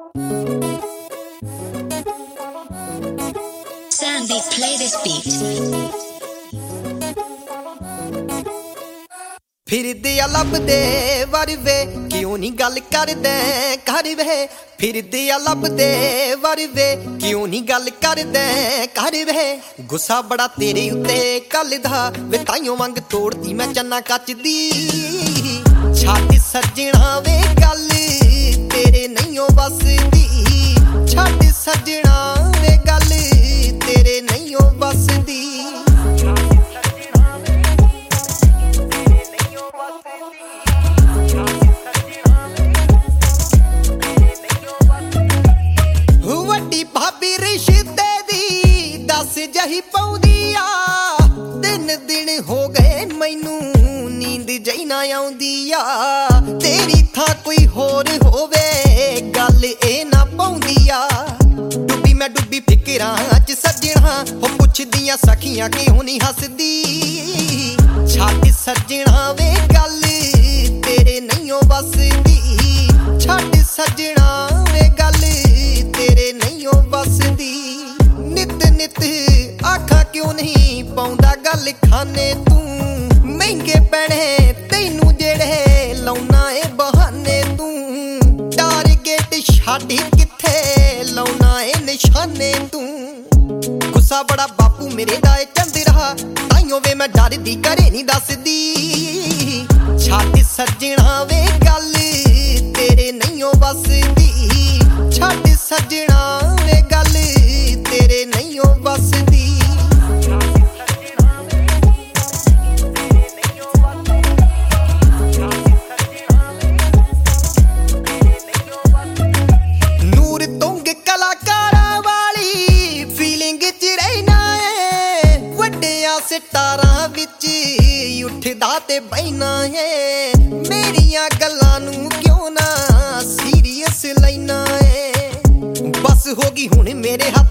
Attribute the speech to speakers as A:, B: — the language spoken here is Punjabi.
A: Sandy, play this beat.
B: ਫਿਰਦੇ ਆ ਲੱਭਦੇ ਵਰਵੇ ਕਿਉਂ ਨਹੀਂ ਗੱਲ ਕਰਦੇ ਕਰ ਵੇ ਫਿਰਦੇ ਆ ਲੱਭਦੇ ਵਰਵੇ ਕਿਉਂ ਨਹੀਂ ਗੱਲ ਕਰਦੇ ਕਰ ਵੇ ਗੁੱਸਾ ਬੜਾ ਤੇਰੇ ਉੱਤੇ ਕੱਲ ਦਾ ਵੇ ਤਾਈਓ ਵਾਂਗ ਤੋੜਦੀ ਮੈਂ ਚੰਨਾ ਕੱਚ ਦੀ ਛੱਡ ਸੱਜਣਾ ਵੇ ਗੱਲ ਤੇਰੇ ਨਹੀਂਓ ਵਸਦੀ ਛੱਡ ਸੱਜਣਾ ਵੇ ਗੱਲ ਤੇਰੇ ਨਹੀਂਓ ਵਸਦੀ ਵੱਡੀ ਭਾਬੀ ਰਿਸ਼ਤੇ ਦੀ ਦੱਸ ਜਹੀ ਪਾਉਂਦੀ ਆ ਦਿਨ ਦਿਨ ਹੋ ਗਏ ਮੈਨੂੰ ਨੀਂਦ ਜਈ ਨਾ ਆਉਂਦੀ ਆ ਤੇਰੀ ਥਾਂ ਕੋਈ ਹੋਰ ਹੋਵੇ ਗੱਲ ਇਹ ਨਾ ਪਾਉਂਦੀ ਆ ਡੁੱਬੀ ਮੈਂ ਡੁੱਬੀ ਫਿਕਰਾਂ ਚ ਸੱਜਣਾ ਹੋ ਪੁੱਛਦੀਆਂ ਸਖੀਆਂ ਕਿਉਂ ਨਹੀਂ ਹੱਸਦੀ ਛੱਡ ਸੱਜਣਾ ਵੇ ਗੱਲ ਤੇਰੇ ਨਹੀਂਓ ਵਸਦੀ ਛੱਡ ਸੱਜਣਾ ਵੇ ਗੱਲ ਤੇਰੇ ਨਹੀਂਓ ਵਸਦੀ ਨਿਤ ਨਿਤ ਆਖਾਂ ਕਿਉਂ ਨਹੀਂ ਪਾਉਂਦਾ ਗੱਲ ਖਾਨੇ ਤੂੰ ਮਹਿੰਗੇ ਪੈਣੇ ਤੈਨੂੰ ਜਿਹੜੇ ਲਾਉਣਾ ਏ ਬਹਾਨੇ ਤੂੰ ਟਾਰਗੇਟ ਛੱਡ ਕਿੱਥੇ ਲਾਉਣਾ ਏ ਨਿਸ਼ਾਨੇ ਤੂੰ ਗੁੱਸਾ ਬੜਾ ਬਾਪੂ ਮੇਰੇ ਦਾ ਏ ਚੰਦ ਰਹਾ ਤਾਈਓ ਵੇ ਮੈਂ ਡਰਦੀ ਘਰੇ ਨਹੀਂ ਦੱਸਦੀ ਛੱਡ ਸੱਜਣਾ ਵੇ ਗੱਲ ਤੇਰੇ ਨਹੀਂਓ ਵਸਦੀ ਛੱਡ ਸੱਜਣਾ ਵੇ ਗੱਲ ਤੇਰੇ ਨਹੀਂਓ ਵਸਦੀ ਨੂਰ ਤੁੰਗ ਕਲਾਕਾਰਾਂ ਵਾਲੀ ਫੀਲਿੰਗ ਚ ਰਹਿਣਾ ਏ ਵੱਡਿਆਂ ਸਿਤਾਰਾਂ ਵਿੱਚ ਉੱਠਦਾ ਤੇ ਬਹਿਣਾ ਏ ਮੇਰੀਆਂ ਗੱਲਾਂ ਨੂੰ ਕਿਉਂ ਨਾ ਸੀਰੀਅਸ ਲੈਣਾ ਏ ਬਸ ਹੋ ਗਈ ਹੁਣ ਮੇਰੇ ਹੱਥ